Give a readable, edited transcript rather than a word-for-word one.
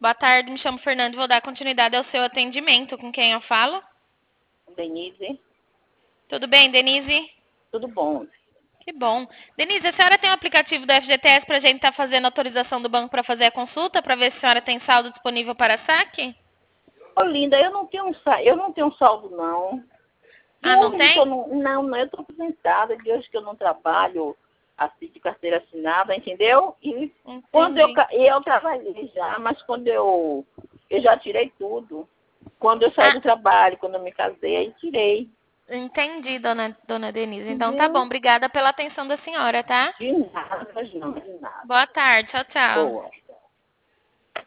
Boa tarde, me chamo Fernando e vou dar continuidade ao seu atendimento. Com quem eu falo? Denise, Tudo bem, Denise? tudo bom? Que bom. Denise, a senhora tem o aplicativo do FGTS para a gente estar fazendo autorização do banco para fazer a consulta, para ver se a senhora tem saldo disponível para saque? Ô, linda, eu não tenho saldo, não. De Ah, não hoje que eu tem? não, eu estou aposentada, de hoje que eu não trabalho assim de carteira assinada, entendeu? E quando Entendi. eu trabalhei já, mas eu já tirei tudo. Quando eu saí Ah, do trabalho, quando eu me casei, aí tirei. entendi, dona Denise. Então tá bom. Entendeu? Obrigada pela atenção da senhora, tá? De nada, não, de nada. Boa tarde. Tchau, tchau. Boa.